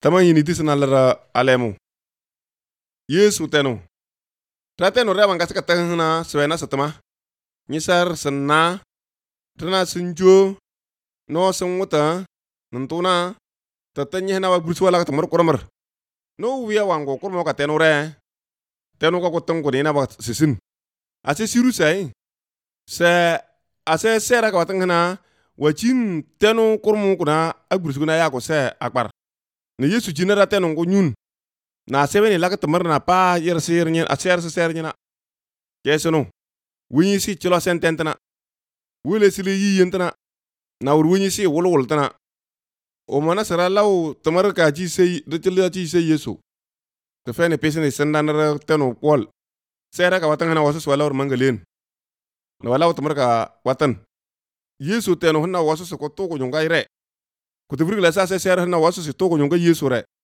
Tama yini tisna lara alemu. Yesu tenu. Ta tenu rewan ga sika tahna swena satama. Nyisar sanna. Tana sinjo. No sun wuta. Nantuna. Tatanya na wa burswala ka tamar kuramar. No wiya wango kurmo ka tenu re. Tenu ka kutong kudina ba sisin. Ase siru sai. Ase sera ka watang hana. Wachin tenu kurmo kuna agbursuna ya ko se akbar. Ni Yesu jinara tenu ko nyun. Na sebeni laka tamar na pa yer sir nyen aser ser nyena. Kesono. Winyi si chilo sententana. Wile sili yi yentana. Na winyi si wul tana. O mana sara law tamar ka ji sei rechila ji sei Yesu. Te fene pesene sendana tenu kwal. Sera ka watang hana wasu swala or mangalen. Na wala tamar ka watan. Yesu tenu hana wasu ko to ko nyonga ire. Kutubri la sa sera hana wasu si to ko nyonga Yesu re.